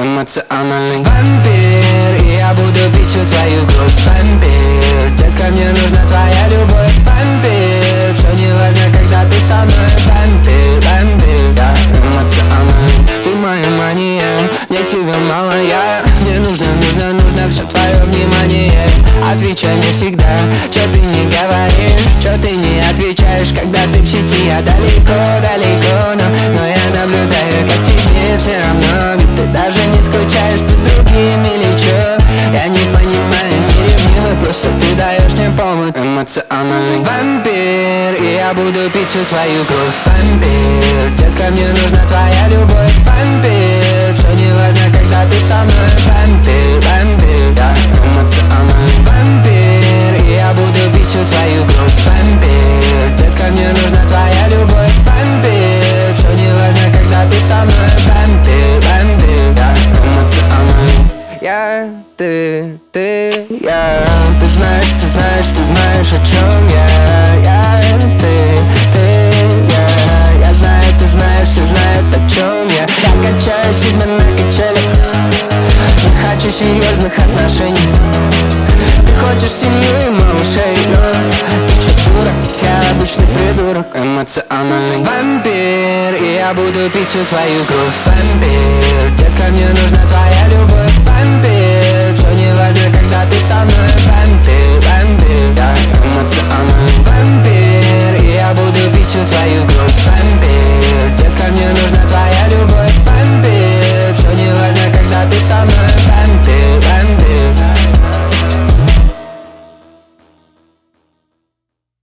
эмоциональный вампир. И я буду пить всю твою кровь, вампир. Детка, мне нужна твоя любовь, вампир. Все не важно, когда ты со мной, вампир, вампир, да, эмоциональный. Ты моя мания, мне тебя мало, мне нужно все твое внимание. Отвечай мне всегда, что ты не говоришь, что ты не отвечаешь, когда ты в сети, я далеко, но я наблюдаю, как тебе все равно. Ведь ты даже не скучаешь, ты с другими или чё? Я не понимаю, не ревнивый, просто ты даешь мне повод. Эмоциональный вампир, и я буду пить всю твою кровь, вампир. Детка, мне нужна твоя любовь, вампир. Все не важно, когда ты со мной, вампир, вампир, да, эмоциональный вампир. И я буду пить всю твою кровь, вампир. Детка, мне нужна твоя любовь, вампир. Все не важно, когда ты со мной, вампир, вампир, да, эмоциональный. Я, ты, я. Ты знаешь, о чем я, ты, я. Я знаю, ты знаешь, все знают, о чем я. Я качаю тебя на качелях, не хочу серьезных отношений. Ты хочешь семью и малышей, но ты че, дурак? Я обычный придурок. Эмоциональный вампир, и я буду пить всю твою кровь, вампир. Детка, мне нужна твоя любовь, вампир. Все не важно, когда ты со мной,